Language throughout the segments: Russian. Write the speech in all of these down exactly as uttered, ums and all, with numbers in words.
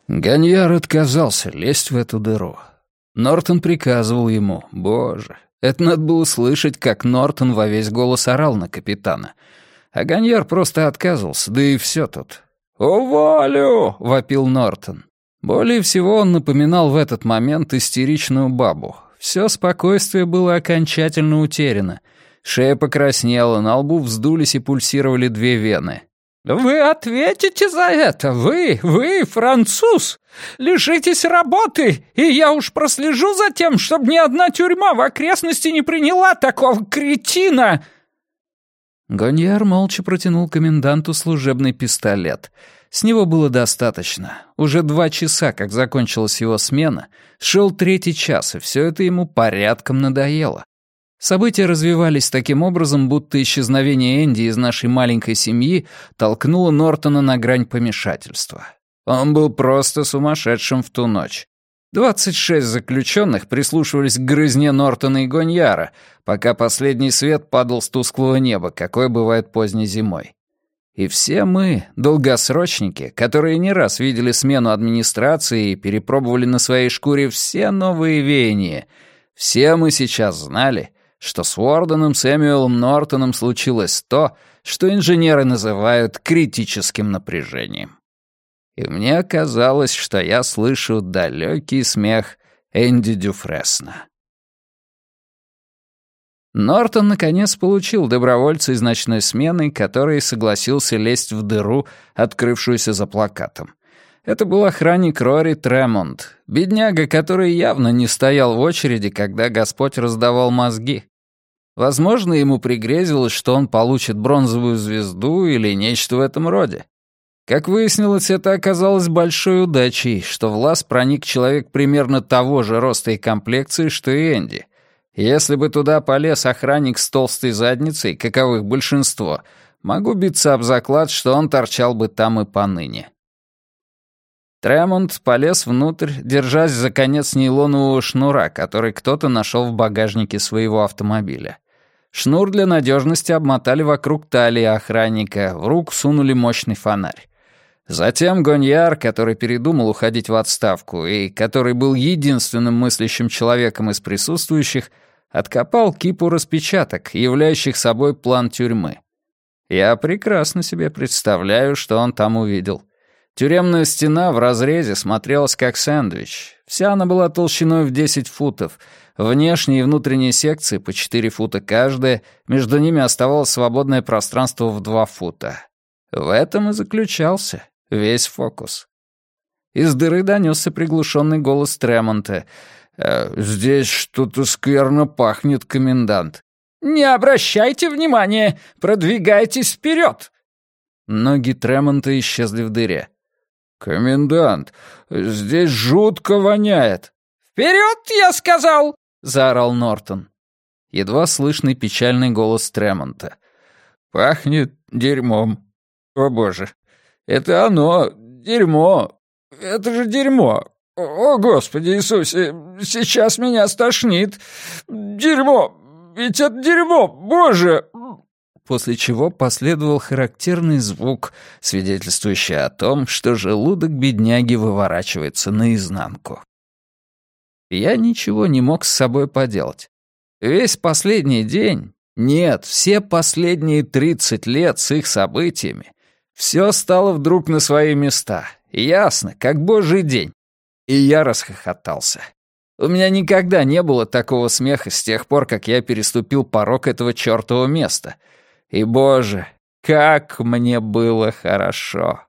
Ганьяр отказался лезть в эту дыру. Нортон приказывал ему. Боже, это надо было слышать, как Нортон во весь голос орал на капитана. А Ганьяр просто отказывался, да и все тут. «Уволю!» — вопил Нортон. Более всего он напоминал в этот момент истеричную бабу. Все спокойствие было окончательно утеряно. Шея покраснела, на лбу вздулись и пульсировали две вены. «Вы ответите за это! Вы, вы, француз! Лишитесь работы, и я уж прослежу за тем, чтобы ни одна тюрьма в окрестности не приняла такого кретина!» Гоньяр молча протянул коменданту служебный пистолет. С него было достаточно. Уже два часа, как закончилась его смена, шел третий час, и все это ему порядком надоело. События развивались таким образом, будто исчезновение Энди из нашей маленькой семьи толкнуло Нортона на грань помешательства. Он был просто сумасшедшим в ту ночь. Двадцать шесть заключенных прислушивались к грызне Нортона и Гоньяра, пока последний свет падал с тусклого неба, какое бывает поздней зимой. И все мы, долгосрочники, которые не раз видели смену администрации и перепробовали на своей шкуре все новые веяния, все мы сейчас знали, что с Уорденом Сэмюэлом Нортоном случилось то, что инженеры называют критическим напряжением. И мне казалось, что я слышу далекий смех Энди Дюфресна. Нортон, наконец, получил добровольца из ночной смены, который согласился лезть в дыру, открывшуюся за плакатом. Это был охранник Рори Тремонт, бедняга, который явно не стоял в очереди, когда Господь раздавал мозги. Возможно, ему пригрезилось, что он получит бронзовую звезду или нечто в этом роде. Как выяснилось, это оказалось большой удачей, что в лаз проник человек примерно того же роста и комплекции, что и Энди. Если бы туда полез охранник с толстой задницей, каковых большинство, могу биться об заклад, что он торчал бы там и поныне. Тремонт полез внутрь, держась за конец нейлонового шнура, который кто-то нашел в багажнике своего автомобиля. Шнур для надежности обмотали вокруг талии охранника, в руку сунули мощный фонарь. Затем Гоньяр, который передумал уходить в отставку и который был единственным мыслящим человеком из присутствующих, откопал кипу распечаток, являющих собой план тюрьмы. Я прекрасно себе представляю, что он там увидел. Тюремная стена в разрезе смотрелась как сэндвич. Вся она была толщиной в десять футов. Внешние и внутренние секции по четыре фута каждая, между ними оставалось свободное пространство в два фута. В этом и заключался весь фокус. Из дыры донесся приглушенный голос Тремонта. «Э, «Здесь что-то скверно пахнет, комендант». «Не обращайте внимания! Продвигайтесь вперед!» Ноги Тремонта исчезли в дыре. «Комендант, здесь жутко воняет!» «Вперед, я сказал!» — заорал Нортон. Едва слышный печальный голос Тремонта. «Пахнет дерьмом. О, боже! Это оно! Дерьмо! Это же дерьмо! О, Господи Иисусе! Сейчас меня стошнит! Дерьмо! Ведь это дерьмо! Боже!» После чего последовал характерный звук, свидетельствующий о том, что желудок бедняги выворачивается наизнанку. Я ничего не мог с собой поделать. Весь последний день, нет, все последние тридцать лет с их событиями, все стало вдруг на свои места, ясно, как божий день. И я расхохотался. У меня никогда не было такого смеха с тех пор, как я переступил порог этого чёртова места. И, боже, как мне было хорошо.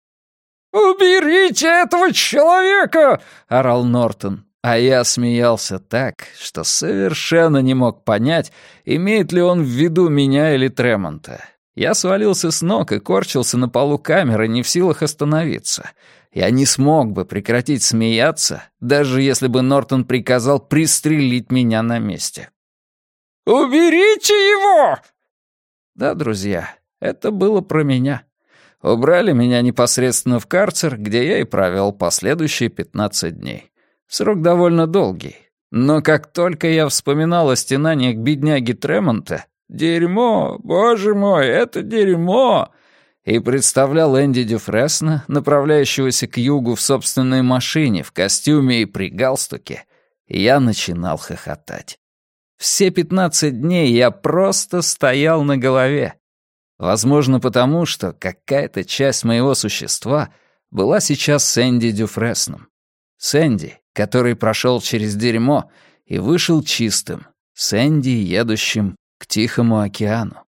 «Уберите этого человека!» — орал Нортон. А я смеялся так, что совершенно не мог понять, имеет ли он в виду меня или Тремонта. Я свалился с ног и корчился на полу камеры, не в силах остановиться. Я не смог бы прекратить смеяться, даже если бы Нортон приказал пристрелить меня на месте. «Уберите его!» Да, друзья, это было про меня. Убрали меня непосредственно в карцер, где я и провел последующие пятнадцать дней. Срок довольно долгий. Но как только я вспоминал о стенаниях бедняги Тремонта, «Дерьмо, боже мой, это дерьмо!» и представлял Энди Дюфресна, направляющегося к югу в собственной машине, в костюме и при галстуке, я начинал хохотать. Все пятнадцать дней я просто стоял на голове. Возможно, потому что какая-то часть моего существа была сейчас с Энди Дюфресном. С Энди, который прошел через дерьмо и вышел чистым. С Энди, едущим к Тихому океану.